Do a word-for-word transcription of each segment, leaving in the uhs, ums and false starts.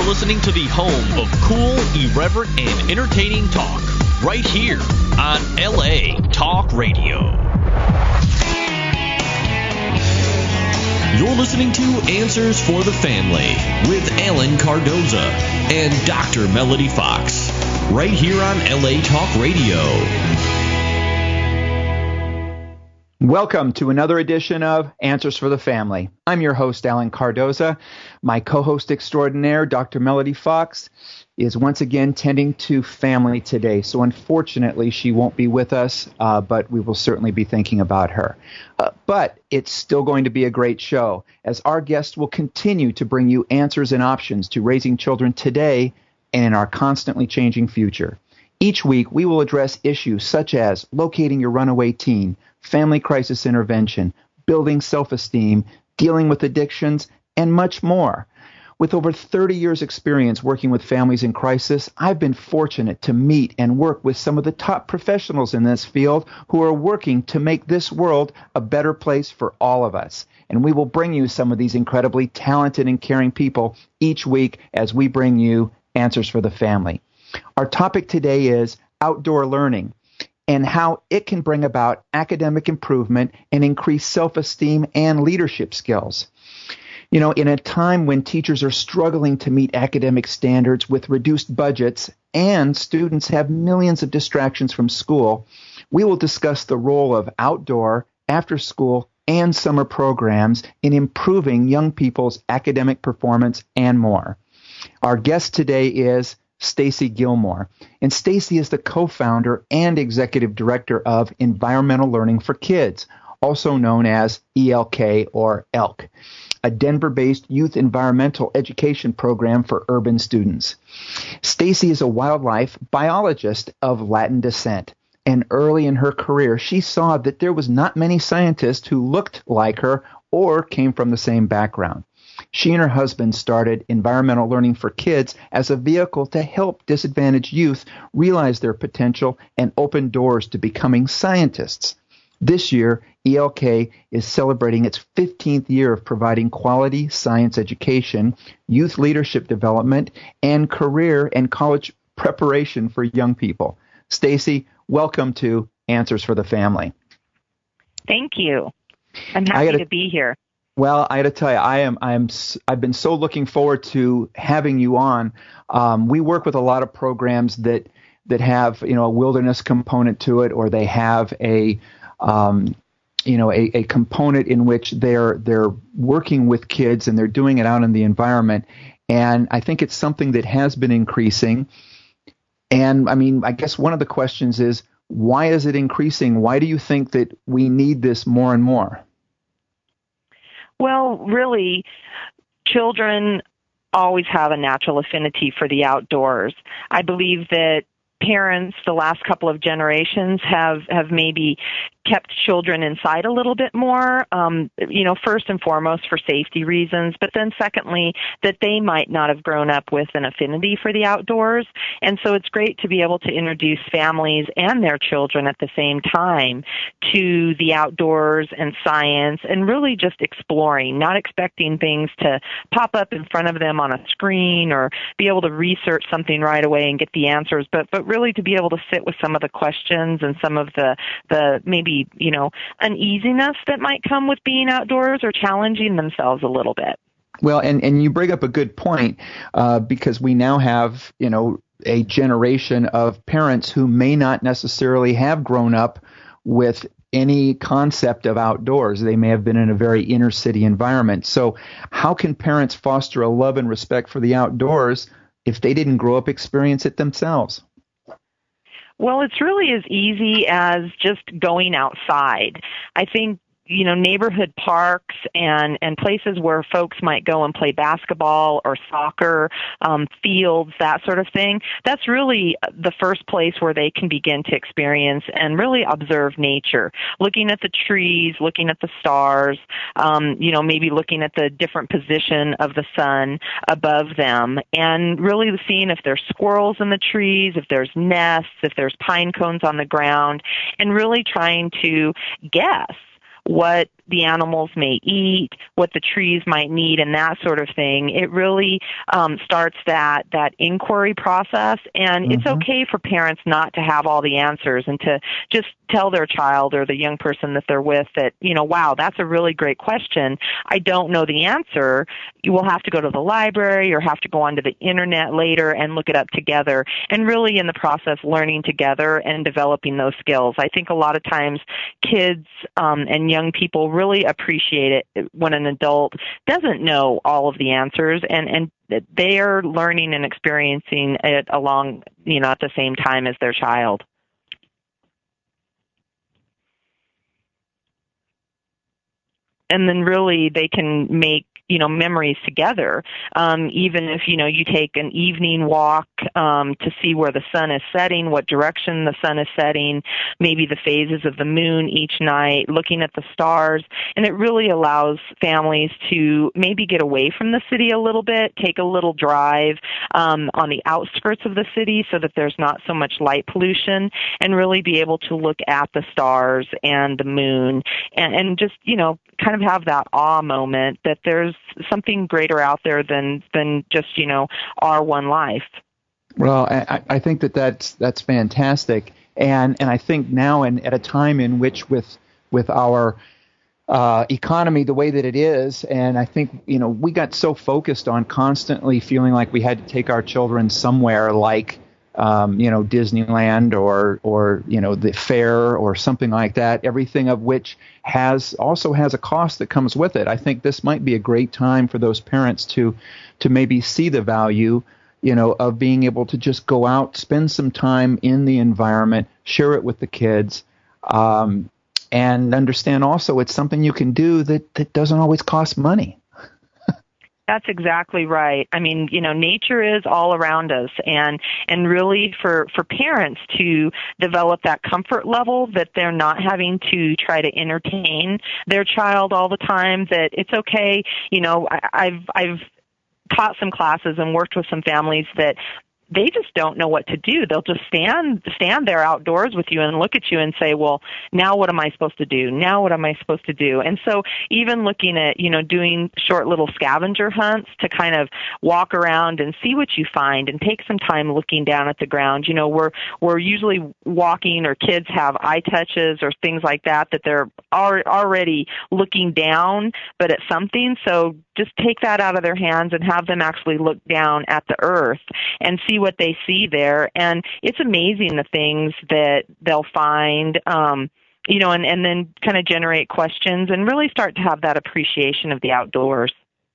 listening to the home of cool, irreverent, and entertaining talk, right here on L A Talk Radio. You're listening to Answers for the Family with Alan Cardoza and Doctor Melody Fox, right here on L A Talk Radio. Welcome to another edition of Answers for the Family. I'm your host, Alan Cardoza. My co-host extraordinaire, Doctor Melody Fox, is once again tending to family today. So unfortunately, she won't be with us, uh, but we will certainly be thinking about her. Uh, but it's still going to be a great show, as our guests will continue to bring you answers and options to raising children today and in our constantly changing future. Each week, we will address issues such as locating your runaway teen, family crisis intervention, building self-esteem, dealing with addictions, and much more. With over thirty years experience working with families in crisis, I've been fortunate to meet and work with some of the top professionals in this field who are working to make this world a better place for all of us. And we will bring you some of these incredibly talented and caring people each week as we bring you Answers for the Family. Our topic today is outdoor learning and how it can bring about academic improvement and increase self-esteem and leadership skills. You know, in a time when teachers are struggling to meet academic standards with reduced budgets and students have millions of distractions from school, we will discuss the role of outdoor, after-school, and summer programs in improving young people's academic performance and more. Our guest today is Stacy Gilmore, and Stacy is the co-founder and executive director of Environmental Learning for Kids, also known as E L K or E L K, a Denver-based youth environmental education program for urban students. Stacy is a wildlife biologist of Latin descent, and early in her career, she saw that there was not many scientists who looked like her or came from the same background. She and her husband started Environmental Learning for Kids as a vehicle to help disadvantaged youth realize their potential and open doors to becoming scientists. This year, E L K is celebrating its fifteenth year of providing quality science education, youth leadership development, and career and college preparation for young people. Stacy, welcome to Answers for the Family. Thank you. I'm happy gotta, to be here. Well, I got to tell you, I am, I am, I've been so looking forward to having you on. Um, we work with a lot of programs that that have, you know, a wilderness component to it, or they have a, um, you know, a, a component in which they're they're working with kids and they're doing it out in the environment. And I think it's something that has been increasing. And I mean, I guess one of the questions is, why is it increasing? Why do you think that we need this more and more? Well, really, children always have a natural affinity for the outdoors. I believe that parents the last couple of generations have, have maybe kept children inside a little bit more, um, you know, first and foremost for safety reasons, but then secondly, that they might not have grown up with an affinity for the outdoors. And so it's great to be able to introduce families and their children at the same time to the outdoors and science and really just exploring, not expecting things to pop up in front of them on a screen or be able to research something right away and get the answers, but, but really to be able to sit with some of the questions and some of the, the maybe you know, uneasiness that might come with being outdoors or challenging themselves a little bit. Well, and, and you bring up a good point uh, because we now have, you know, a generation of parents who may not necessarily have grown up with any concept of outdoors. They may have been in a very inner city environment. So how can parents foster a love and respect for the outdoors if they didn't grow up experience it themselves? Well, it's really as easy as just going outside. I think, you know, neighborhood parks and, and places where folks might go and play basketball or soccer, um, fields, that sort of thing. That's really the first place where they can begin to experience and really observe nature, looking at the trees, looking at the stars, um, you know, maybe looking at the different position of the sun above them, and really seeing if there's squirrels in the trees, if there's nests, if there's pine cones on the ground, and really trying to guess what the animals may eat, what the trees might need, and that sort of thing. It really um, starts that that inquiry process, and mm-hmm. it's okay for parents not to have all the answers and to just tell their child or the young person that they're with that, you know, wow, that's a really great question. I don't know the answer. You will have to go to the library or have to go onto the internet later and look it up together, and really in the process learning together and developing those skills. I think a lot of times kids um, and young people really appreciate it when an adult doesn't know all of the answers, and, and they are learning and experiencing it along, you know, at the same time as their child. And then really they can make, you know, memories together. Um, even if, you know, you take an evening walk um, to see where the sun is setting, what direction the sun is setting, maybe the phases of the moon each night, looking at the stars. And it really allows families to maybe get away from the city a little bit, take a little drive um, on the outskirts of the city so that there's not so much light pollution, and really be able to look at the stars and the moon and, and just, you know, kind of have that awe moment that there's something greater out there than than just, you know, our one life. Well, I, I think that that's that's fantastic, and and I think now, and at a time in which with with our uh, economy the way that it is, and I think, you know, we got so focused on constantly feeling like we had to take our children somewhere like Um, you know, Disneyland or, or, you know, the fair or something like that, everything of which has also has a cost that comes with it. I think this might be a great time for those parents to, to maybe see the value, you know, of being able to just go out, spend some time in the environment, share it with the kids, um, and understand also it's something you can do that, that doesn't always cost money. That's exactly right. I mean, you know, nature is all around us, and and really for, for parents to develop that comfort level that they're not having to try to entertain their child all the time, that it's okay. You know, I, I've I've taught some classes and worked with some families that they just don't know what to do. They'll just stand stand there outdoors with you and look at you and say, well, now what am I supposed to do? Now what am I supposed to do? And so even looking at, you know, doing short little scavenger hunts to kind of walk around and see what you find and take some time looking down at the ground. You know, we're, we're usually walking, or kids have eye touches or things like that, that they're already looking down, but at something. So just take that out of their hands and have them actually look down at the earth and see what they see there. And it's amazing the things that they'll find, um, you know, and, and then kind of generate questions and really start to have that appreciation of the outdoors.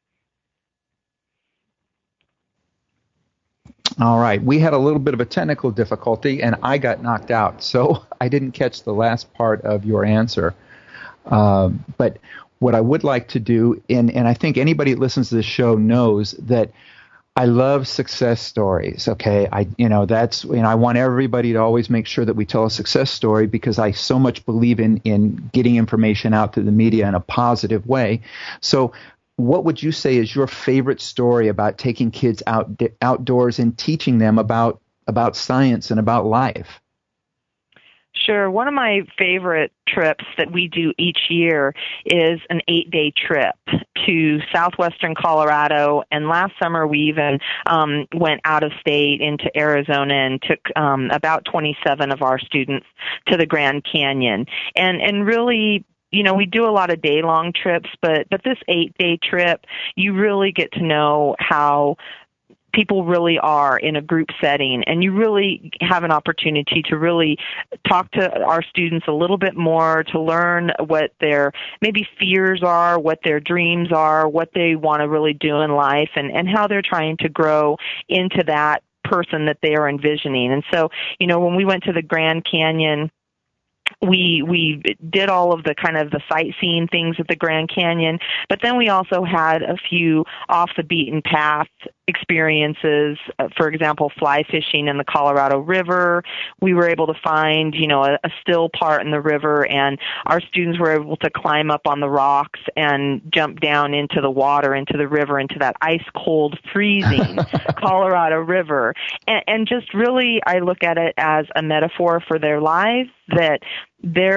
All right. We had a little bit of a technical difficulty, and I got knocked out, so I didn't catch the last part of your answer. Um, but what I would like to do, and, and I think anybody that listens to this show knows that I love success stories. Okay. I, you know, that's, you know, I want everybody to always make sure that we tell a success story, because I so much believe in, in getting information out to the media in a positive way. So what would you say is your favorite story about taking kids out outdoors and teaching them about, about science and about life? Sure. One of my favorite trips that we do each year is an eight-day trip to southwestern Colorado. And last summer we even um, went out of state into Arizona and took um, about twenty-seven of our students to the Grand Canyon. And and really, you know, we do a lot of day-long trips, but but this eight-day trip, you really get to know how people really are in a group setting, and you really have an opportunity to really talk to our students a little bit more, to learn what their maybe fears are, what their dreams are, what they want to really do in life, and, and how they're trying to grow into that person that they are envisioning. And so, you know, when we went to the Grand Canyon, we we did all of the kind of the sightseeing things at the Grand Canyon, but then we also had a few off the beaten path experiences. Uh, for example, fly fishing in the Colorado River. We were able to find, you know, a, a still part in the river, and our students were able to climb up on the rocks and jump down into the water, into the river, into that ice cold, freezing Colorado River. And, and just really, I look at it as a metaphor for their lives, that they're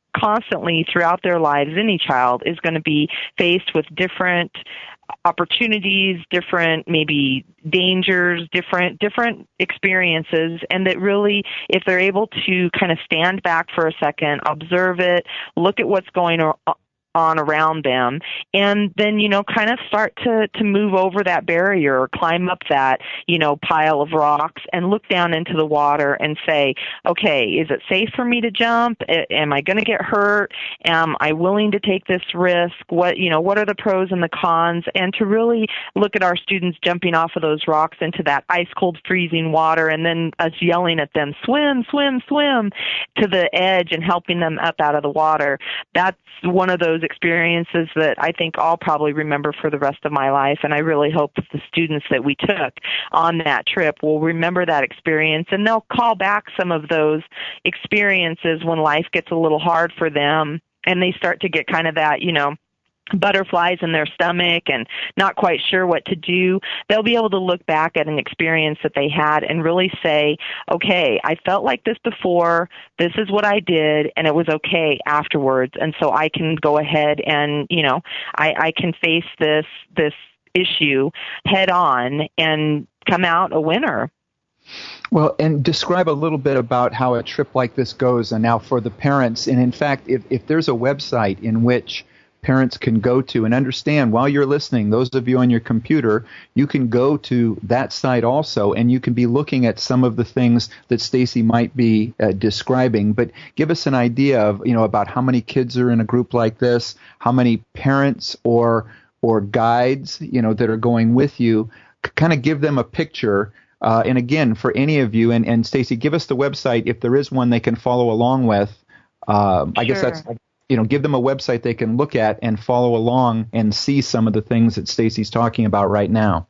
constantly throughout their lives, any child is going to be faced with different opportunities, different maybe dangers, different different experiences, and that really, if they're able to kind of stand back for a second, observe it, look at what's going on on around them, and then, you know, kind of start to, to move over that barrier or climb up that, you know, pile of rocks and look down into the water and say, okay, is it safe for me to jump? Am I going to get hurt? Am I willing to take this risk? What, you know, what are the pros and the cons? And to really look at our students jumping off of those rocks into that ice cold freezing water, and then us yelling at them, swim, swim, swim, to the edge and helping them up out of the water. That's one of those experiences that I think I'll probably remember for the rest of my life, and I really hope that the students that we took on that trip will remember that experience, and they'll call back some of those experiences when life gets a little hard for them and they start to get kind of that, you know, butterflies in their stomach and not quite sure what to do. They'll be able to look back at an experience that they had and really say, okay, I felt like this before, this is what I did, and it was okay afterwards, and so I can go ahead and, you know, I, I can face this this issue head on and come out a winner. Well, and describe a little bit about how a trip like this goes, and now for the parents, and in fact, if, if there's a website in which parents can go to and understand while you're listening, those of you on your computer, you can go to that site also, and you can be looking at some of the things that Stacy might be uh, describing. But give us an idea of, you know, about how many kids are in a group like this, how many parents or or guides, you know, that are going with you. C- kind of give them a picture. Uh, and again, for any of you, and, and Stacy, give us the website if there is one they can follow along with. Uh, I Sure. guess that's. You know, give them a website they can look at and follow along and see some of the things that Stacy's talking about right now.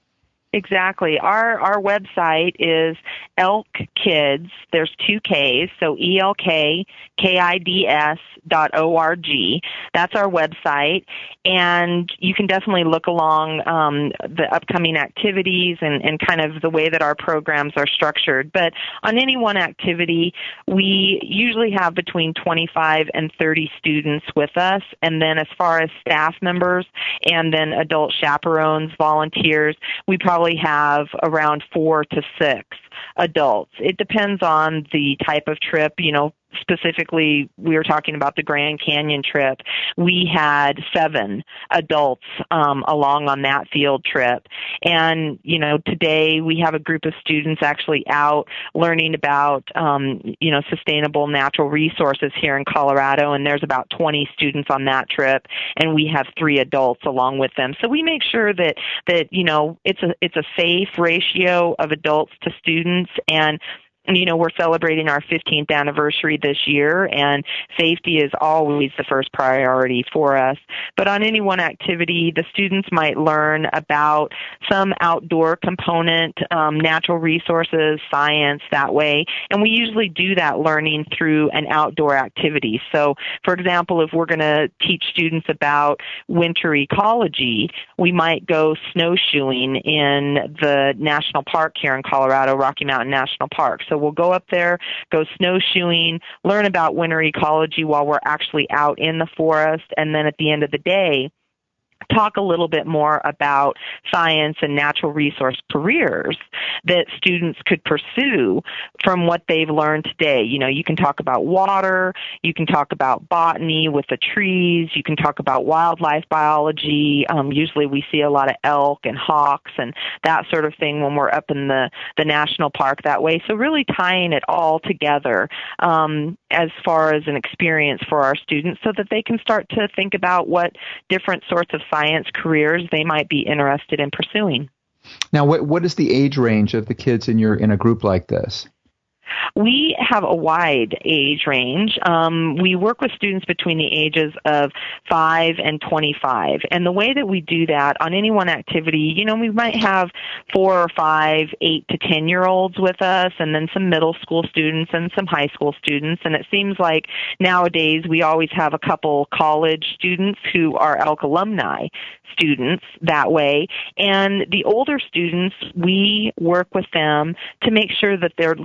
Exactly. Our our website is Elk Kids. There's two K's, so E L K K I D S dot O R G. That's our website, and you can definitely look along um, the upcoming activities and, and kind of the way that our programs are structured. But on any one activity, we usually have between twenty-five and thirty students with us, and then as far as staff members and then adult chaperones, volunteers, we probably have around four to six adults. It depends on the type of trip. You know, specifically, we were talking about the Grand Canyon trip. We had seven adults um, along on that field trip. And, you know, today we have a group of students actually out learning about, um, you know, sustainable natural resources here in Colorado, and there's about twenty students on that trip, and we have three adults along with them. So we make sure that, that you know, it's a, it's a safe ratio of adults to students, and you know, we're celebrating our fifteenth anniversary this year, and safety is always the first priority for us. But on any one activity, the students might learn about some outdoor component, um, natural resources, science, that way. And we usually do that learning through an outdoor activity. So, for example, if we're going to teach students about winter ecology, we might go snowshoeing in the national park here in Colorado, Rocky Mountain National Park. So we'll go up there, go snowshoeing, learn about winter ecology while we're actually out in the forest, and then at the end of the day, talk a little bit more about science and natural resource careers that students could pursue from what they've learned today. You know, you can talk about water, you can talk about botany with the trees, you can talk about wildlife biology. Um, usually we see a lot of elk and hawks and that sort of thing when we're up in the, the national park that way. So really tying it all together um, as far as an experience for our students so that they can start to think about what different sorts of science careers they might be interested in pursuing. Now, what what is the age range of the kids in your in a group like this? We have a wide age range. Um, we work with students between the ages of five and twenty-five. And the way that we do that on any one activity, you know, we might have four or five, eight to ten-year-olds with us, and then some middle school students and some high school students. And it seems like nowadays we always have a couple college students who are Elk alumni students that way. And the older students, we work with them to make sure that they're leaders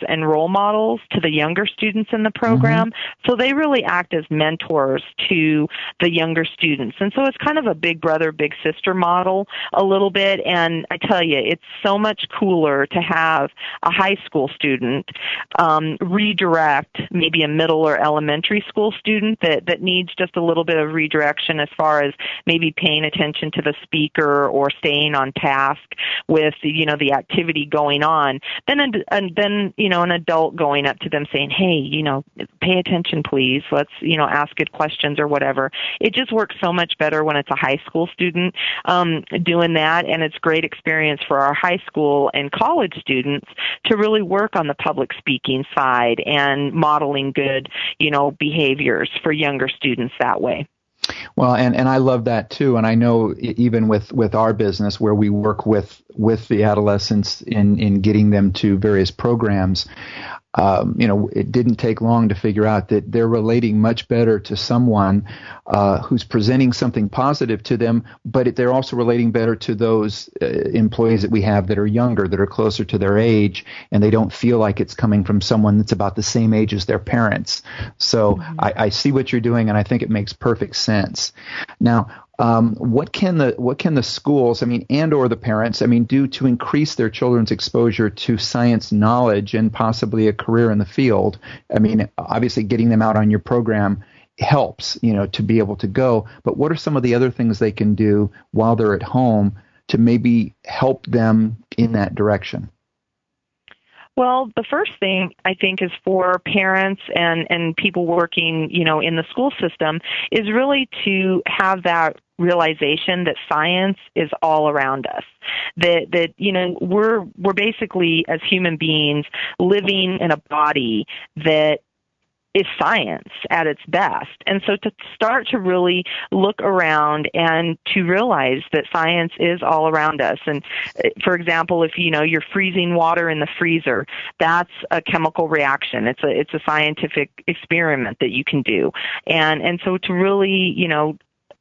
and role models to the younger students in the program. Mm-hmm. So they really act as mentors to the younger students. And so it's kind of a big brother, big sister model a little bit. And I tell you, it's so much cooler to have a high school student um, redirect maybe a middle or elementary school student that, that needs just a little bit of redirection as far as maybe paying attention to the speaker or staying on task with, you know, the activity going on. Then, and then, you know, an adult going up to them saying, hey, you know, pay attention, please. Let's, you know, ask good questions or whatever. It just works so much better when it's a high school student um, doing that. And it's great experience for our high school and college students to really work on the public speaking side and modeling good, you know, behaviors for younger students that way. Well, and, and I love that too. And I know even with, with our business where we work with, with the adolescents in, in getting them to various programs, um, you know, it didn't take long to figure out that they're relating much better to someone uh, who's presenting something positive to them, but it, they're also relating better to those uh, employees that we have that are younger, that are closer to their age, and they don't feel like it's coming from someone that's about the same age as their parents. So mm-hmm. I, I see what you're doing, and I think it makes perfect sense. Now, Um, what can the what can the schools, I mean, and or the parents, I mean, do to increase their children's exposure to science knowledge and possibly a career in the field? I mean, obviously, getting them out on your program helps, you know, to be able to go. But what are some of the other things they can do while they're at home to maybe help them in that direction? Well, the first thing I think is for parents and, and people working, you know, in the school system is really to have that realization that science is all around us. That, that, you know, we're, we're basically as human beings living in a body that is science at its best. And so to start to really look around and to realize that science is all around us. And for example, if, you know, you're freezing water in the freezer, that's a chemical reaction. It's a, it's a scientific experiment that you can do. And, and so to really, you know,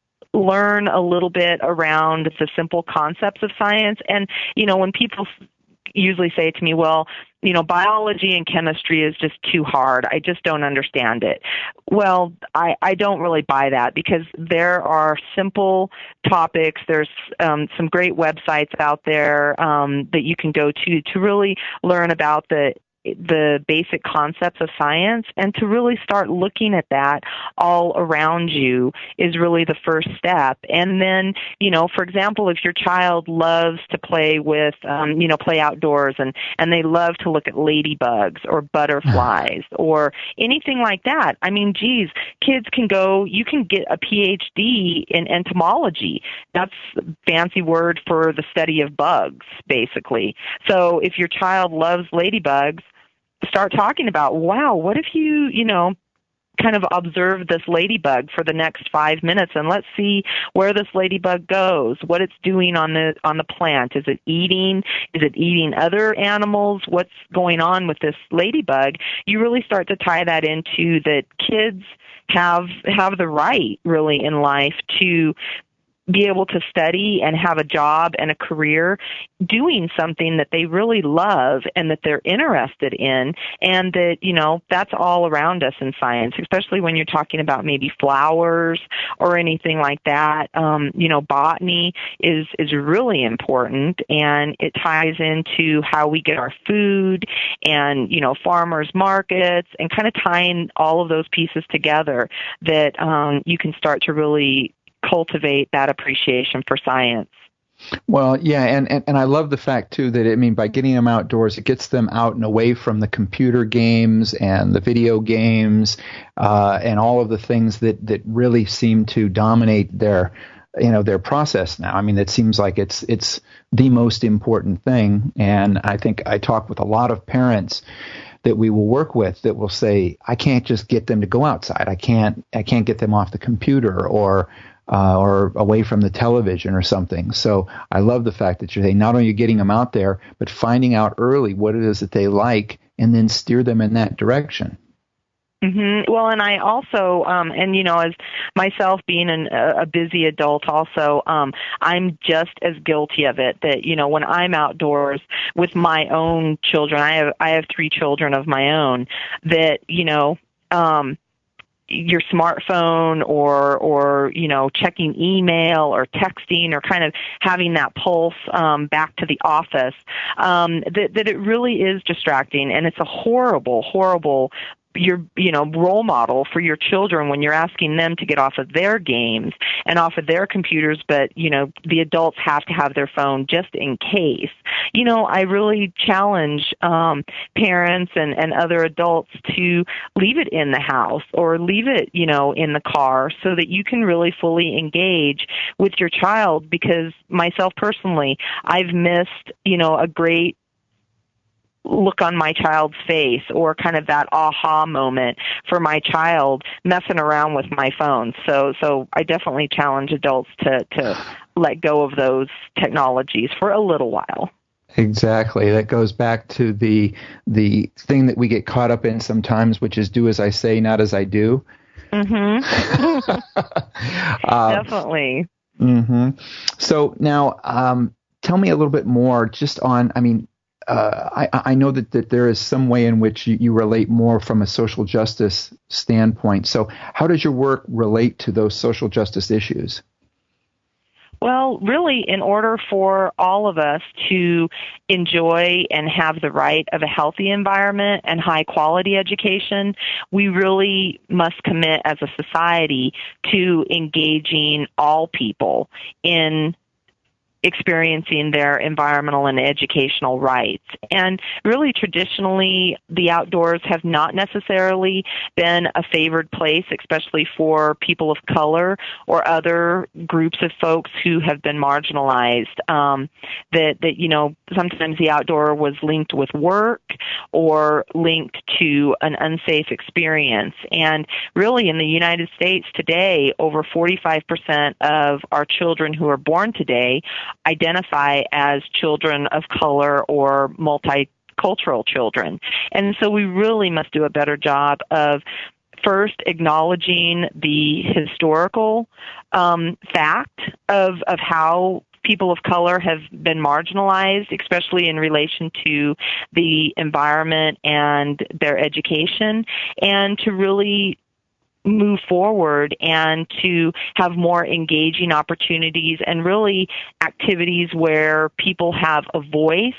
learn a little bit around the simple concepts of science. And, you know, when people usually say to me, well, you know, biology and chemistry is just too hard. I just don't understand it. Well, I, I don't really buy that because there are simple topics. There's um, some great websites out there um, that you can go to to really learn about the the basic concepts of science, and to really start looking at that all around you is really the first step. And then, you know, for example, if your child loves to play with, um, you know, play outdoors and, and they love to look at ladybugs or butterflies or anything like that. I mean, geez, kids can go, you can get a P H D in entomology. That's a fancy word for the study of bugs, basically. So if your child loves ladybugs, start talking about, wow, what if you, you know, kind of observe this ladybug for the next five minutes and let's see where this ladybug goes, what it's doing on the on the plant. Is it eating? Is it eating other animals? What's going on with this ladybug? You really start to tie that into that kids have have the right, really, in life to be able to study and have a job and a career doing something that they really love and that they're interested in, and that, you know, that's all around us in science, especially when you're talking about maybe flowers or anything like that. Um, you know, botany is, is really important, and it ties into how we get our food and, you know, farmers markets, and kind of tying all of those pieces together that um, you can start to really cultivate that appreciation for science. Well, yeah, and, and, and I love the fact, too, that, I mean, by getting them outdoors, it gets them out and away from the computer games and the video games uh, and all of the things that, that really seem to dominate their, you know, their process now. I mean, it seems like it's it's the most important thing, and I think I talk with a lot of parents that we will work with that will say, I can't just get them to go outside. I can't I can't get them off the computer or Uh, or away from the television or something. So I love the fact that you're saying not only getting them out there, but finding out early what it is that they like and then steer them in that direction. Mm-hmm. Well, and I also, um, and you know, as myself being an, a busy adult, also, um, I'm just as guilty of it. That you know, when I'm outdoors with my own children, I have I have three children of my own. That you know. Um, your smartphone or, or, you know, checking email or texting or kind of having that pulse um, back to the office, um, that, that it really is distracting. And it's a horrible, horrible your you know role model for your children when you're asking them to get off of their games and off of their computers, but you know the adults have to have their phone just in case. You know, I really challenge um, parents and, and other adults to leave it in the house or leave it, you know, in the car so that you can really fully engage with your child. Because myself personally, I've missed, you know, a great look on my child's face or kind of that aha moment for my child messing around with my phone. So, so I definitely challenge adults to, to let go of those technologies for a little while. Exactly. That goes back to the the thing that we get caught up in sometimes, which is do as I say, not as I do. Mm-hmm. uh, Definitely. Mm-hmm. So now, um, tell me a little bit more just on, I mean, Uh, I, I know that, that there is some way in which you, you relate more from a social justice standpoint. So how does your work relate to those social justice issues? Well, really, in order for all of us to enjoy and have the right of a healthy environment and high-quality education, we really must commit as a society to engaging all people in experiencing their environmental and educational rights. And really, traditionally, the outdoors have not necessarily been a favored place, especially for people of color or other groups of folks who have been marginalized. Um, that, that, you know, sometimes the outdoor was linked with work or linked to an unsafe experience. And really, in the United States today, over forty-five percent of our children who are born today identify as children of color or multicultural children. And so we really must do a better job of first acknowledging the historical um, fact of, of how people of color have been marginalized, especially in relation to the environment and their education, and to really move forward and to have more engaging opportunities and really activities where people have a voice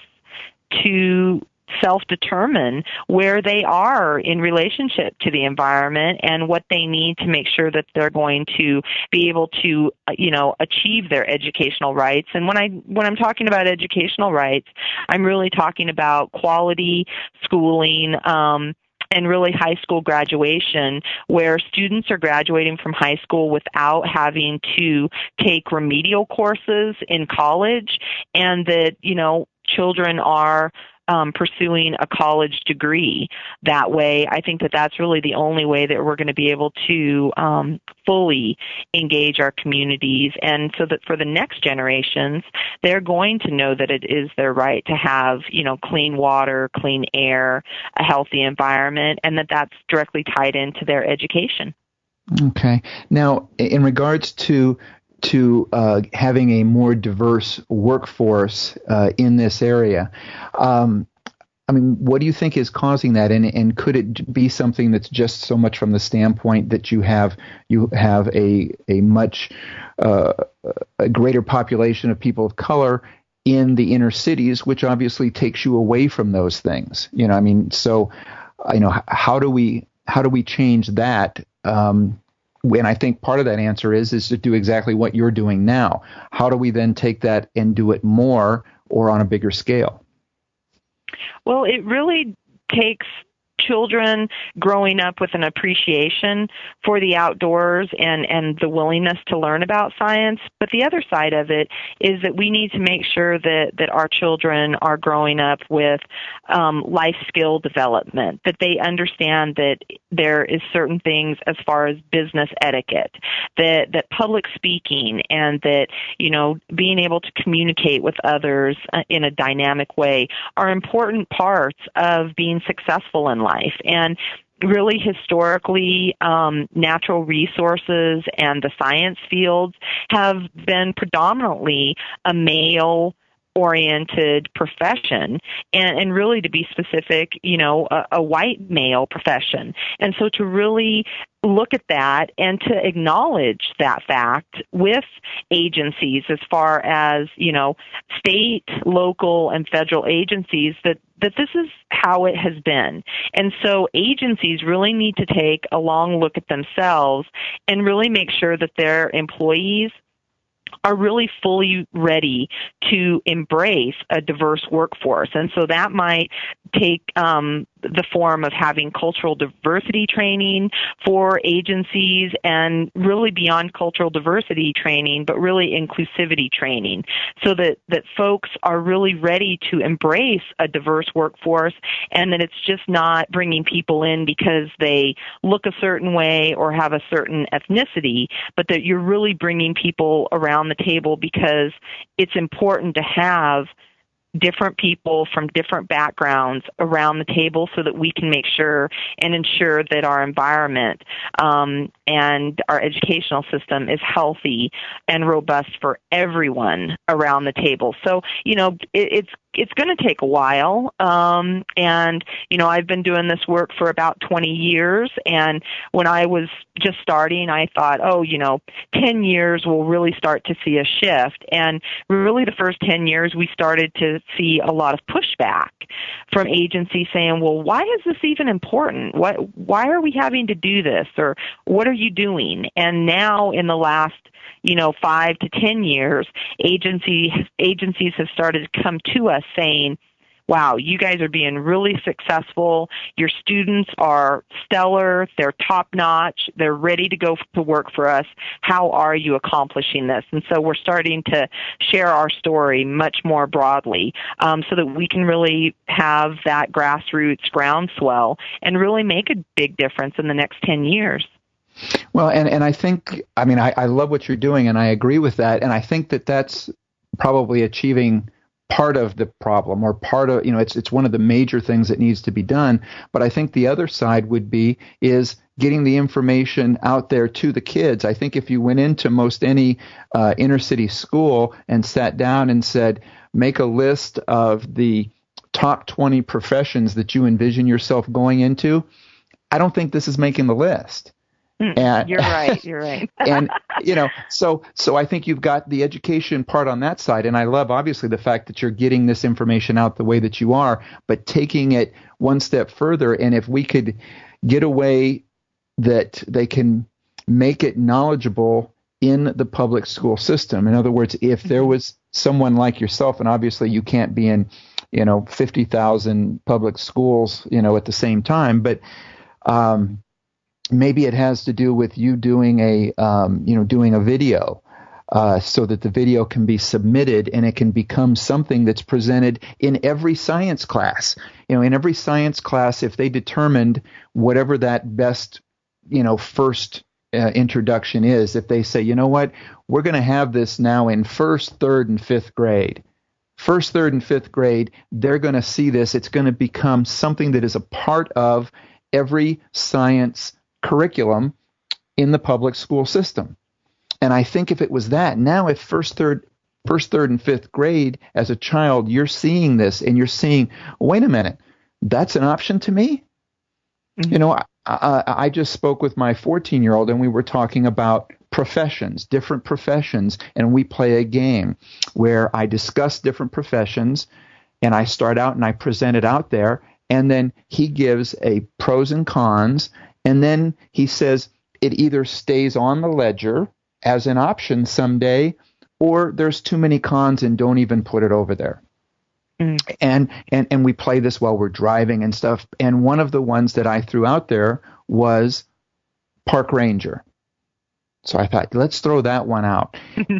to self-determine where they are in relationship to the environment and what they need to make sure that they're going to be able to, you know, achieve their educational rights. And when I when I'm talking about educational rights, I'm really talking about quality schooling, um, and really high school graduation, where students are graduating from high school without having to take remedial courses in college, and that, you know, children are Um, pursuing a college degree that way. I think that that's really the only way that we're going to be able to um, fully engage our communities, and so that for the next generations, they're going to know that it is their right to have, you know, clean water, clean air, a healthy environment, and that that's directly tied into their education. Okay. Now, in regards to to uh, having a more diverse workforce uh, in this area. Um, I mean, what do you think is causing that, and, and could it be something that's just so much from the standpoint that you have you have a a much uh, a greater population of people of color in the inner cities, which obviously takes you away from those things? You know, I mean, so you know, how do we how do we change that? Um, And I think part of that answer is is to do exactly what you're doing now. How do we then take that and do it more or on a bigger scale? Well, it really takes children growing up with an appreciation for the outdoors and, and the willingness to learn about science. But the other side of it is that we need to make sure that, that our children are growing up with um, life skill development, that they understand that there is certain things as far as business etiquette, that, that public speaking and that, you know, being able to communicate with others in a dynamic way are important parts of being successful in life. And really historically, um, natural resources and the science fields have been predominantly a male oriented profession, and, and really, to be specific, you know, a, a white male profession. And so to really look at that and to acknowledge that fact with agencies as far as, you know, state, local, and federal agencies, that that this is how it has been. And so agencies really need to take a long look at themselves and really make sure that their employees are really fully ready to embrace a diverse workforce. And so that might take um, the form of having cultural diversity training for agencies, and really beyond cultural diversity training, but really inclusivity training, so that, that folks are really ready to embrace a diverse workforce, and that it's just not bringing people in because they look a certain way or have a certain ethnicity, but that you're really bringing people around the table because it's important to have different people from different backgrounds around the table so that we can make sure and ensure that our environment um, and our educational system is healthy and robust for everyone around the table. So, you know, it, it's it's going to take a while. Um, and, you know, I've been doing this work for about twenty years. And when I was just starting, I thought, oh, you know, ten years we'll really start to see a shift. And really the first ten years we started to see a lot of pushback from agencies saying, well, why is this even important? What, why are we having to do this? Or what are you doing? And now in the last you know, five to ten years, agencies agencies have started to come to us saying, wow, you guys are being really successful. Your students are stellar. They're top-notch. They're ready to go to work for us. How are you accomplishing this? And so we're starting to share our story much more broadly um, so that we can really have that grassroots groundswell and really make a big difference in the next ten years. Well, and, and I think, I mean, I, I love what you're doing, and I agree with that. And I think that that's probably achieving part of the problem, or part of, you know, it's it's one of the major things that needs to be done. But I think the other side would be is getting the information out there to the kids. I think if you went into most any uh, inner city school and sat down and said, make a list of the top twenty professions that you envision yourself going into, I don't think this is making the list. And, you're right. You're right. and, you know, so so I think you've got the education part on that side. And I love, obviously, the fact that you're getting this information out the way that you are, but taking it one step further. And if we could get a way that they can make it knowledgeable in the public school system. In other words, if there was someone like yourself, and obviously you can't be in, you know, fifty thousand public schools, you know, at the same time, but um maybe it has to do with you doing a, um, you know, doing a video uh, so that the video can be submitted and it can become something that's presented in every science class. You know, in every science class, if they determined whatever that best, you know, first uh, introduction is, if they say, you know what, we're going to have this now in first, third, and fifth grade. First, third, and fifth grade, they're going to see this. It's going to become something that is a part of every science curriculum in the public school system. And I think if it was that, now if first, third, first, third, and fifth grade as a child, you're seeing this and you're seeing, wait a minute, that's an option to me? Mm-hmm. You know, I, I, I just spoke with my fourteen-year-old and we were talking about professions, different professions, and we play a game where I discuss different professions and I start out and I present it out there, and then he gives a pros and cons. And then he says it either stays on the ledger as an option someday, or there's too many cons and don't even put it over there. Mm. And, and and we play this while we're driving and stuff. And one of the ones that I threw out there was park ranger. So I thought, let's throw that one out.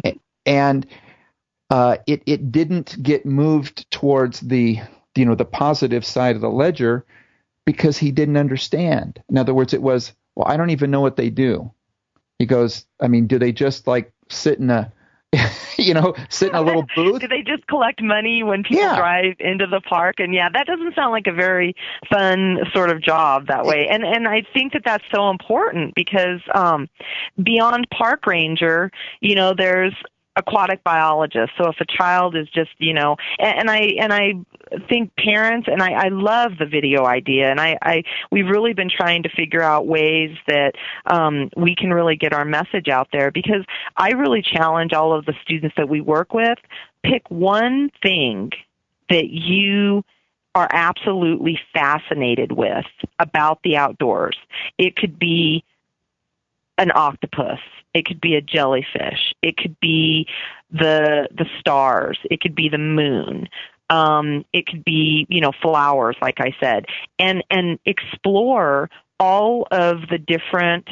and uh, it it didn't get moved towards the you know the positive side of the ledger, because he didn't understand. In other words, it was, well, I don't even know what they do. He goes, I mean, do they just like sit in a you know, sit in a little booth. Do they just collect money when people Yeah. drive into the park? And yeah, that doesn't sound like a very fun sort of job that way. And and I think that that's so important because um, beyond park ranger, you know, there's aquatic biologist. So if a child is just, you know, and, and I and I think parents, and I, I love the video idea, and I, I we've really been trying to figure out ways that um, we can really get our message out there, because I really challenge all of the students that we work with, pick one thing that you are absolutely fascinated with about the outdoors. It could be an octopus. It could be a jellyfish. It could be the the stars. It could be the moon. Um, it could be, you know, flowers, like I said, and and explore all of the different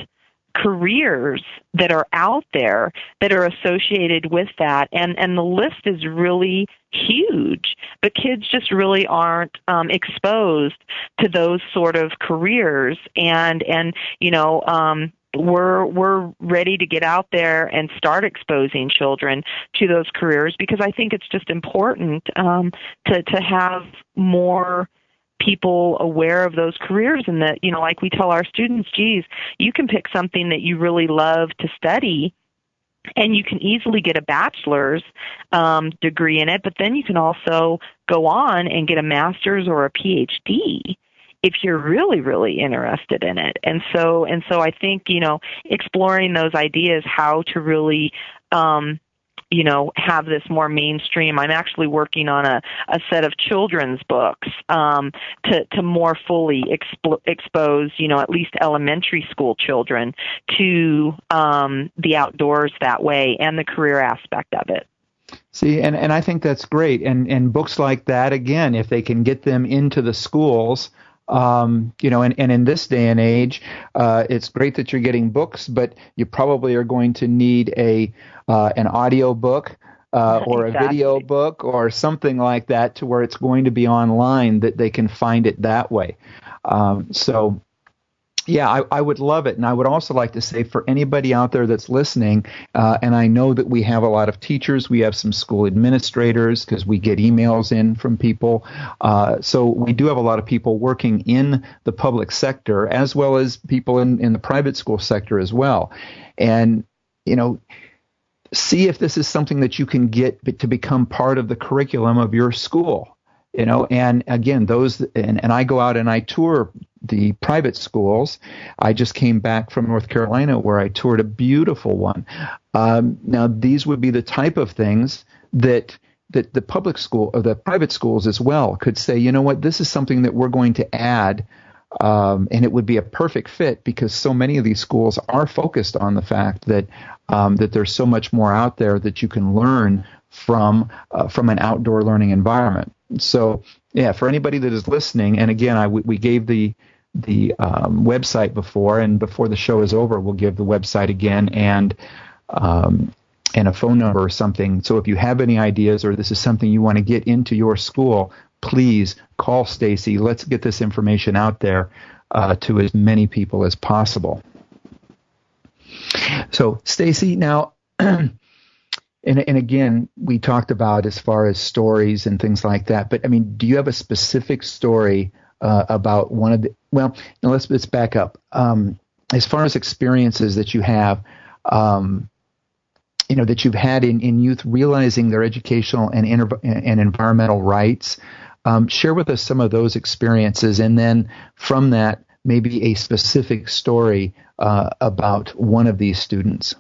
careers that are out there that are associated with that. And and the list is really huge, but kids just really aren't um, exposed to those sort of careers. And and you know. Um, We're we're ready to get out there and start exposing children to those careers, because I think it's just important um, to to have more people aware of those careers, and that, you know, like we tell our students, geez, you can pick something that you really love to study, and you can easily get a bachelor's um, degree in it, but then you can also go on and get a master's or a P H D if you're really, really interested in it. And so, and so I think, you know, exploring those ideas, how to really, um, you know, have this more mainstream. I'm actually working on a, a set of children's books um, to, to more fully expo- expose, you know, at least elementary school children to um, the outdoors that way and the career aspect of it. See, and, and I think that's great. And, and books like that, again, if they can get them into the schools, Um, you know, and, and in this day and age, uh, it's great that you're getting books, but you probably are going to need a uh, an audio book uh, or Exactly. a video book or something like that, to where it's going to be online, that they can find it that way. Um, so, yeah, I, I would love it. And I would also like to say, for anybody out there that's listening, uh, and I know that we have a lot of teachers, we have some school administrators, because we get emails in from people. Uh, so we do have a lot of people working in the public sector, as well as people in, in the private school sector as well. And, you know, see if this is something that you can get to become part of the curriculum of your school. You know, and again, those, and, and I go out and I tour the private schools. I just came back from North Carolina, where I toured a beautiful one. Um, now, these would be the type of things that that the public school or the private schools as well could say, you know what, this is something that we're going to add, um, and it would be a perfect fit, because so many of these schools are focused on the fact that um, that there's so much more out there that you can learn from uh, from an outdoor learning environment. So, yeah, for anybody that is listening, and again, I, we gave the the um, website before, and before the show is over, we'll give the website again and um, and a phone number or something. So if you have any ideas, or this is something you want to get into your school, please call Stacy. Let's get this information out there uh, to as many people as possible. So, Stacy, now. And, and again, we talked about as far as stories and things like that. But I mean, do you have a specific story uh, about one of the? Well, now let's let's back up. Um, as far as experiences that you have, um, you know, that you've had in, in youth realizing their educational and inter- and environmental rights, um, share with us some of those experiences, and then from that, maybe a specific story uh, about one of these students.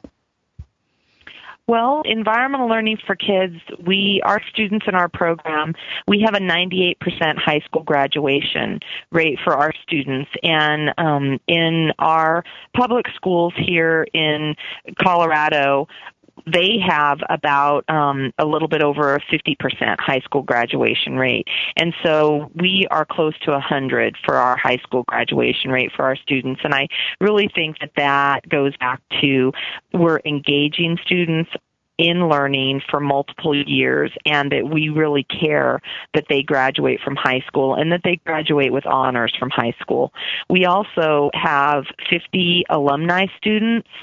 Well, environmental learning for kids, we, our students in our program, we have a ninety-eight percent high school graduation rate for our students. And um, in our public schools here in Colorado, they have about um, a little bit over a fifty percent high school graduation rate. And so we are close to one hundred for our high school graduation rate for our students. And I really think that that goes back to we're engaging students in learning for multiple years, and that we really care that they graduate from high school and that they graduate with honors from high school. We also have fifty alumni students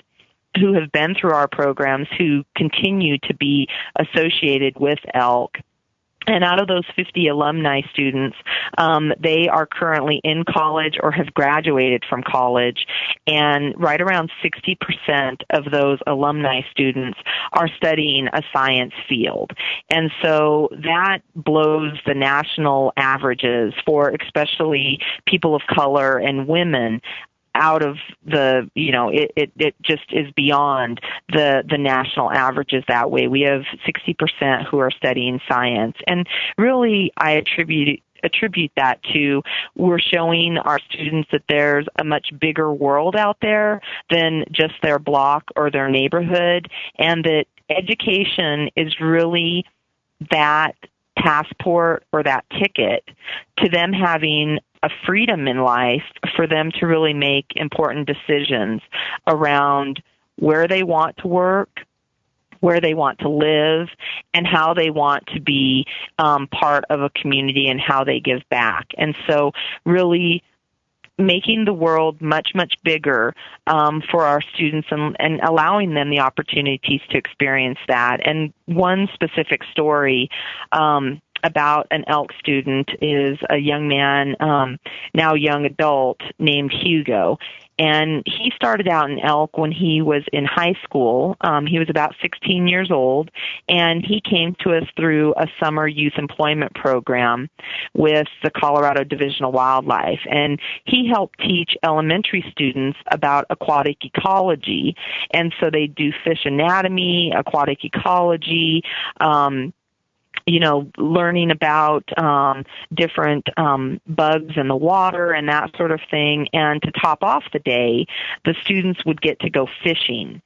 who have been through our programs who continue to be associated with ELK. And out of those fifty alumni students, um, they are currently in college or have graduated from college. And right around sixty percent of those alumni students are studying a science field. And so that blows the national averages for especially people of color and women out of the, you know, it, it, it just is beyond the, the national averages that way. We have sixty percent who are studying science. And really, I attribute attribute that to we're showing our students that there's a much bigger world out there than just their block or their neighborhood, and that education is really that passport or that ticket to them having a freedom in life for them to really make important decisions around where they want to work, where they want to live, and how they want to be um, part of a community and how they give back. And so really making the world much, much bigger um, for our students and, and allowing them the opportunities to experience that. And one specific story um, about an ELK student is a young man, um, now young adult, named Hugo. And he started out in ELK when he was in high school. Um, he was about sixteen years old, and he came to us through a summer youth employment program with the Colorado Division of Wildlife. And he helped teach elementary students about aquatic ecology. And so they do fish anatomy, aquatic ecology, um, you know, learning about um, different um, bugs in the water and that sort of thing. And to top off the day, the students would get to go fishing.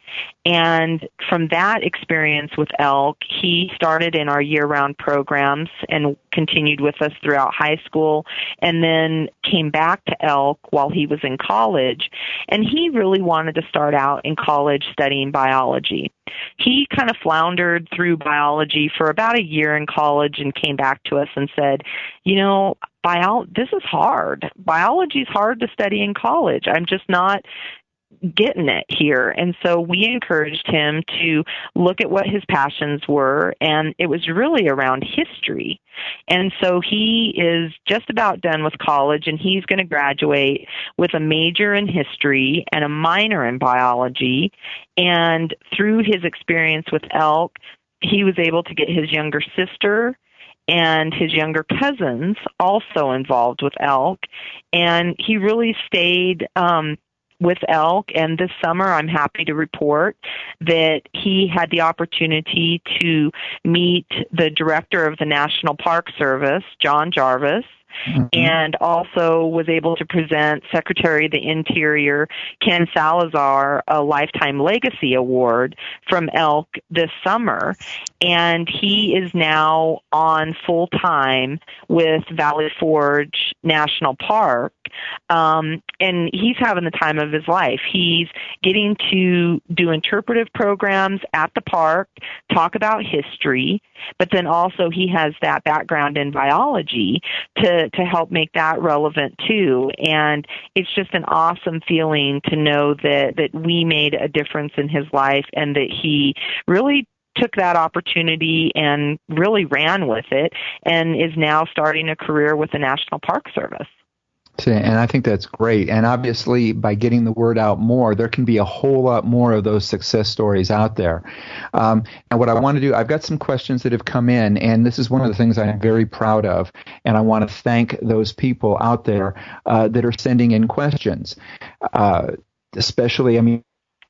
And from that experience with ELK, he started in our year-round programs and continued with us throughout high school, and then came back to ELK while he was in college. And he really wanted to start out in college studying biology. He kind of floundered through biology for about a year in college and came back to us and said, you know, bio- this is hard. Biology is hard to study in college. I'm just not getting it here. And so we encouraged him to look at what his passions were, and it was really around history. And so he is just about done with college, and he's going to graduate with a major in history and a minor in biology. And through his experience with ELK, he was able to get his younger sister and his younger cousins also involved with ELK. And he really stayed um, with ELK, and this summer I'm happy to report that he had the opportunity to meet the director of the National Park Service, John Jarvis, mm-hmm. and also was able to present Secretary of the Interior Ken Salazar a Lifetime Legacy Award from ELK this summer. And he is now on full-time with Valley Forge National Park. Um, and he's having the time of his life. He's getting to do interpretive programs at the park, talk about history, but then also he has that background in biology to, to help make that relevant too. And it's just an awesome feeling to know that, that we made a difference in his life and that he really took that opportunity and really ran with it and is now starting a career with the National Park Service. And I think that's great. And obviously, by getting the word out more, there can be a whole lot more of those success stories out there. Um, and what I want to do, I've got some questions that have come in, and this is one of the things I'm very proud of. And I want to thank those people out there uh, that are sending in questions, uh, especially, I mean,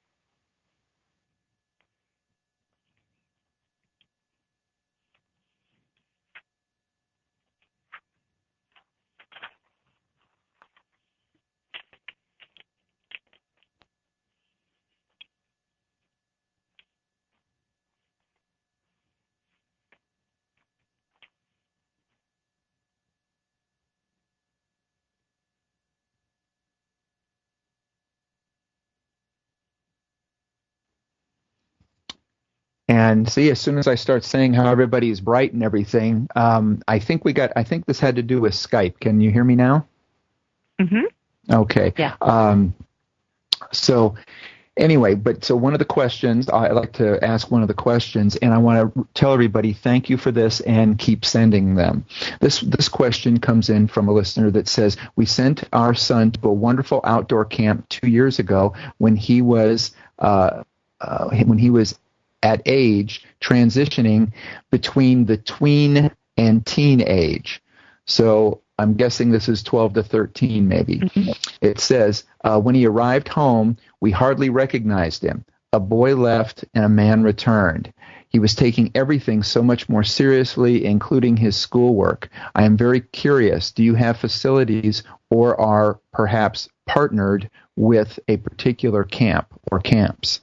And see, as soon as I start saying how everybody is bright and everything, um, I think we got. I think this had to do with Skype. Can you hear me now? Mm-hmm. Okay. Yeah. Um, so, Anyway, but so one of the questions, I like to ask one of the questions, and I want to tell everybody thank you for this and keep sending them. This this question comes in from a listener that says, we sent our son to a wonderful outdoor camp two years ago when he was uh, uh, when he was at age transitioning between the tween and teen age. So I'm guessing this is twelve to thirteen, maybe. Mm-hmm. It says, uh, when he arrived home, we hardly recognized him. A boy left and a man returned. He was taking everything so much more seriously, including his schoolwork. I am very curious. Do you have facilities or are perhaps partnered with a particular camp or camps?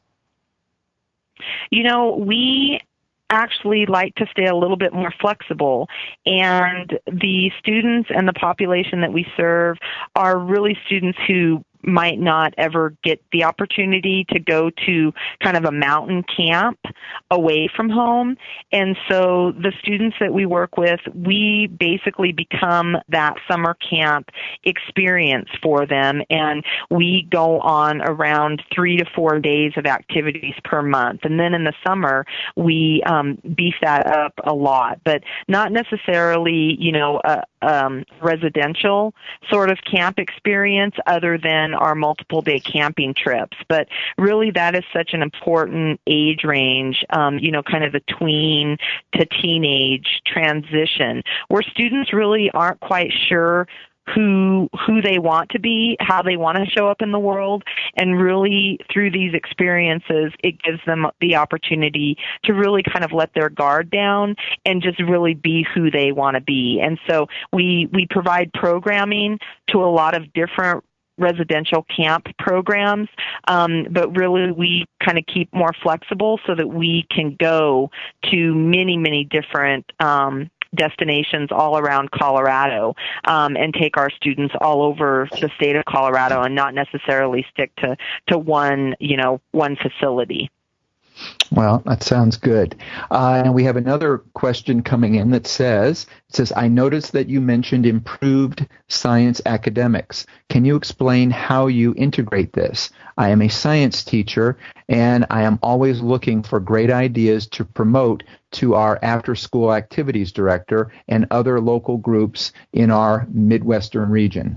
You know, we actually like to stay a little bit more flexible, and the students and the population that we serve are really students who might not ever get the opportunity to go to kind of a mountain camp away from home. And so the students that we work with, we basically become that summer camp experience for them. And we go on around three to four days of activities per month. And then in the summer, we um, beef that up a lot, but not necessarily, you know, a um, residential sort of camp experience other than our multiple day camping trips. But really that is such an important age range, um, you know, kind of the tween to teenage transition where students really aren't quite sure who who they want to be, how they want to show up in the world, and really through these experiences, it gives them the opportunity to really kind of let their guard down and just really be who they want to be. And so we we provide programming to a lot of different residential camp programs, um, but really we kind of keep more flexible so that we can go to many, many different um destinations all around Colorado, um, and take our students all over the state of Colorado and not necessarily stick to, to one, you know, one facility. Well, that sounds good. Uh, and we have another question coming in that says, it says, I noticed that you mentioned improved science academics. Can you explain how you integrate this? I am a science teacher, and I am always looking for great ideas to promote to our after-school activities director and other local groups in our Midwestern region.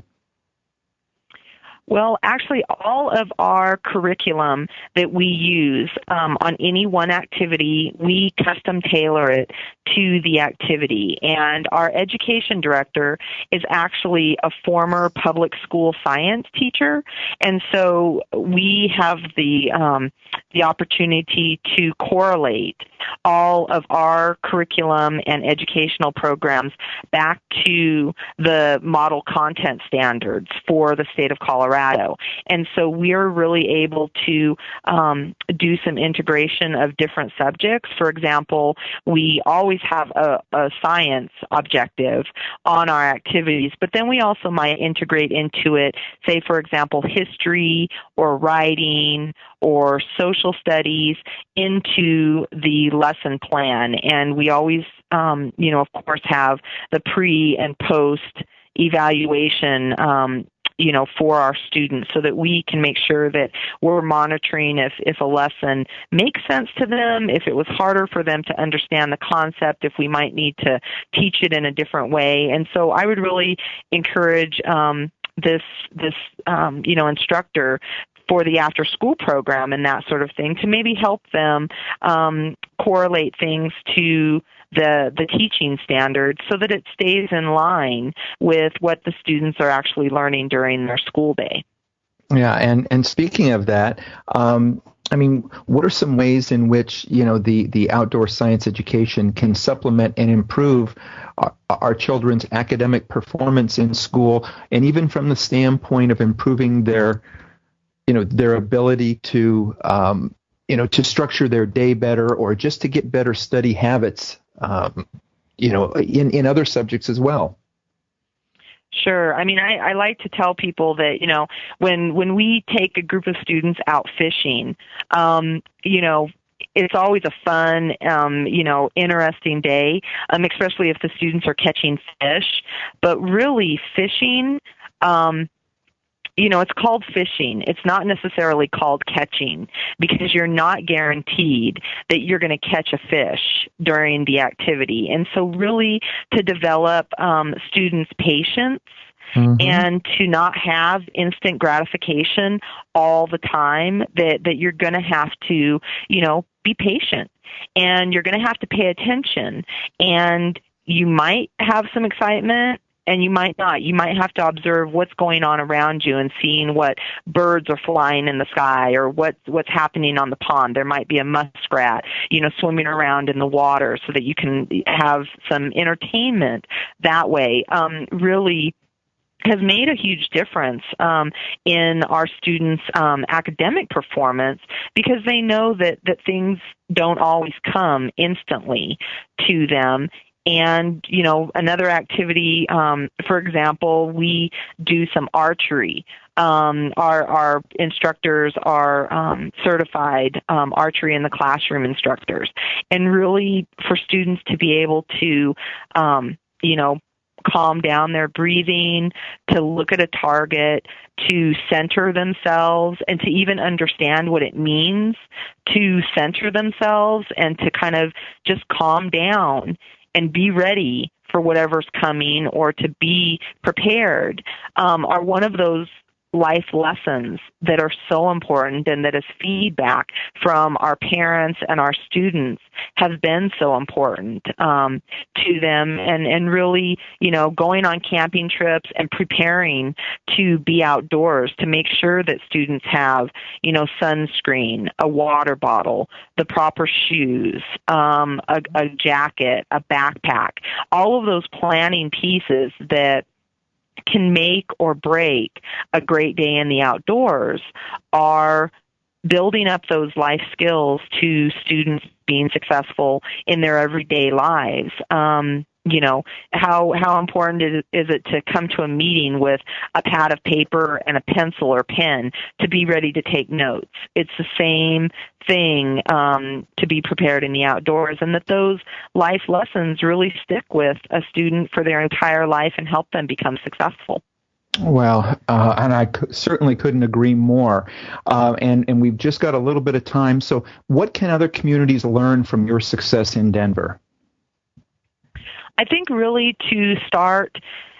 Well, actually, all of our curriculum that we use um, on any one activity, we custom tailor it to the activity. And our education director is actually a former public school science teacher, and so we have the um, the opportunity to correlate all of our curriculum and educational programs back to the model content standards for the state of Colorado. And so we're really able to um, do some integration of different subjects. For example, we always have a, a science objective on our activities, but then we also might integrate into it, say, for example, history or writing or social studies into the lesson plan. And we always, um, you know, of course, have the pre and post evaluation, um, you know, for our students so that we can make sure that we're monitoring if, if a lesson makes sense to them, if it was harder for them to understand the concept, if we might need to teach it in a different way. And so I would really encourage um, this, this um, you know, instructor for the after-school program and that sort of thing to maybe help them um, correlate things to the the teaching standards so that it stays in line with what the students are actually learning during their school day. Yeah, and, and speaking of that, um, I mean, what are some ways in which, you know, the, the outdoor science education can supplement and improve our, our children's academic performance in school, and even from the standpoint of improving their, you know, their ability to, um, you know, to structure their day better or just to get better study habits, um, you know, in, in other subjects as well? Sure. I mean, I, I like to tell people that, you know, when when we take a group of students out fishing, um, you know, it's always a fun, um, you know, interesting day, um, especially if the students are catching fish. But really, fishing, um, you know, it's called fishing. It's not necessarily called catching, because you're not guaranteed that you're going to catch a fish during the activity. And so really to develop um, students' patience, mm-hmm. and to not have instant gratification all the time, that, that you're going to have to, you know, be patient, and you're going to have to pay attention, and you might have some excitement and you might not. You might have to observe what's going on around you and seeing what birds are flying in the sky, or what, what's happening on the pond. There might be a muskrat, you know, swimming around in the water, so that you can have some entertainment that way. Um, really has made a huge difference um, in our students' um, academic performance, because they know that, that things don't always come instantly to them. And, you know, another activity, um, for example, we do some archery. Um, our, our instructors are um, certified um, archery in the classroom instructors. And really for students to be able to, um, you know, calm down their breathing, to look at a target, to center themselves, and to even understand what it means to center themselves, and to kind of just calm down and be ready for whatever's coming, or to be prepared, um, are one of those life lessons that are so important, and that as feedback from our parents and our students has been so important um, to them. And, and really, you know, going on camping trips and preparing to be outdoors, to make sure that students have, you know, sunscreen, a water bottle, the proper shoes, um, a, a jacket, a backpack, all of those planning pieces that can make or break a great day in the outdoors are building up those life skills to students being successful in their everyday lives. Um, you know, how how important is, is it to come to a meeting with a pad of paper and a pencil or pen to be ready to take notes? It's the same thing um, to be prepared in the outdoors, and that those life lessons really stick with a student for their entire life and help them become successful. Well, uh, and I c- certainly couldn't agree more. Uh, and, and we've just got a little bit of time. So what can other communities learn from your success in Denver? I think really to start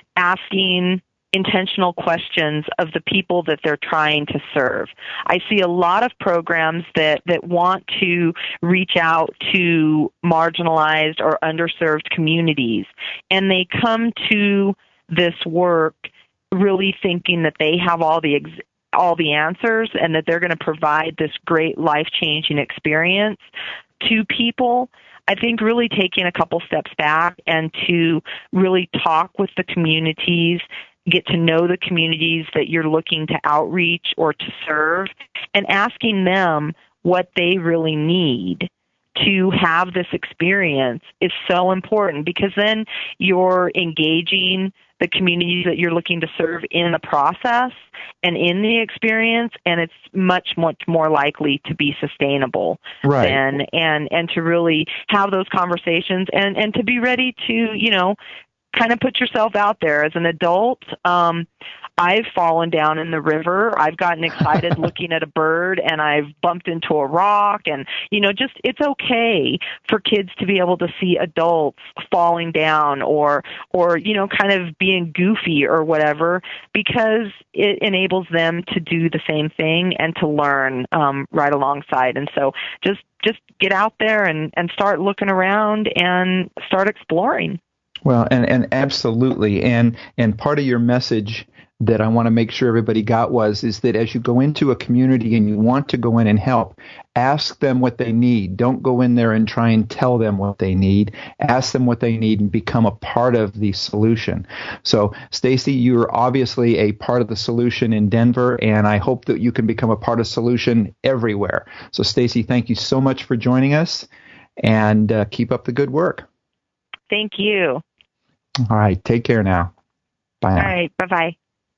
asking intentional questions of the people that they're trying to serve. I see a lot of programs that, that want to reach out to marginalized or underserved communities, and they come to this work really thinking that they have all the ex- all the answers, and that they're going to provide this great life-changing experience to people. I think really taking a couple steps back and to really talk with the communities, get to know the communities that you're looking to outreach or to serve, and asking them what they really need to have this experience is so important, because then you're engaging the communities that you're looking to serve in the process and in the experience, and it's much, much more likely to be sustainable. Right. Then, and, and to really have those conversations, and, and to be ready to, you know, kind of put yourself out there as an adult. Um, I've fallen down in the river. I've gotten excited looking at a bird, and I've bumped into a rock. And, you know, just it's okay for kids to be able to see adults falling down or, or you know, kind of being goofy or whatever, because it enables them to do the same thing and to learn um, right alongside. And so just just get out there and, and start looking around and start exploring. Well, and, and absolutely. And, and part of your message that I want to make sure everybody got was, is that as you go into a community and you want to go in and help, ask them what they need. Don't go in there and try and tell them what they need. Ask them what they need and become a part of the solution. So, Stacy, you're obviously a part of the solution in Denver, and I hope that you can become a part of the solution everywhere. So, Stacy, thank you so much for joining us, and uh, keep up the good work. Thank you. All right. Take care now. Bye now. All right. Bye-bye.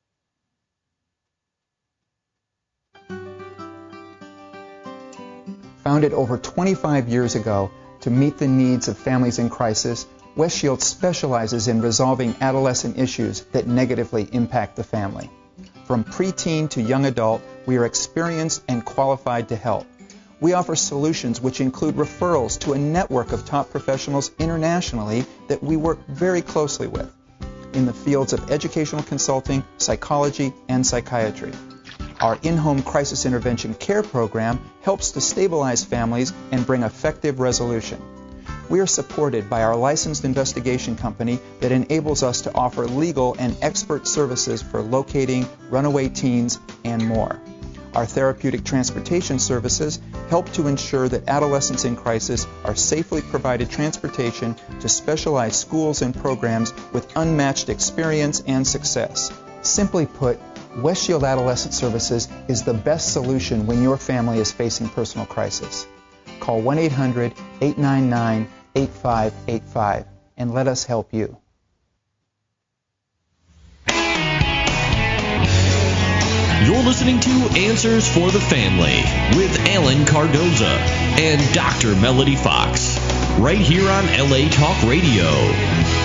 Founded over twenty-five years ago to meet the needs of families in crisis, West Shields specializes in resolving adolescent issues that negatively impact the family. From preteen to young adult, we are experienced and qualified to help. We offer solutions which include referrals to a network of top professionals internationally that we work very closely with in the fields of educational consulting, psychology, and psychiatry. Our in-home crisis intervention care program helps to stabilize families and bring effective resolution. We are supported by our licensed investigation company that enables us to offer legal and expert services for locating runaway teens and more. Our therapeutic transportation services help to ensure that adolescents in crisis are safely provided transportation to specialized schools and programs with unmatched experience and success. Simply put, West Shield Adolescent Services is the best solution when your family is facing personal crisis. Call one eight hundred, eight nine nine, eight five eight five and let us help you. You're listening to Answers for the Family with Alan Cardoza and Doctor Melody Fox, right here on L A Talk Radio.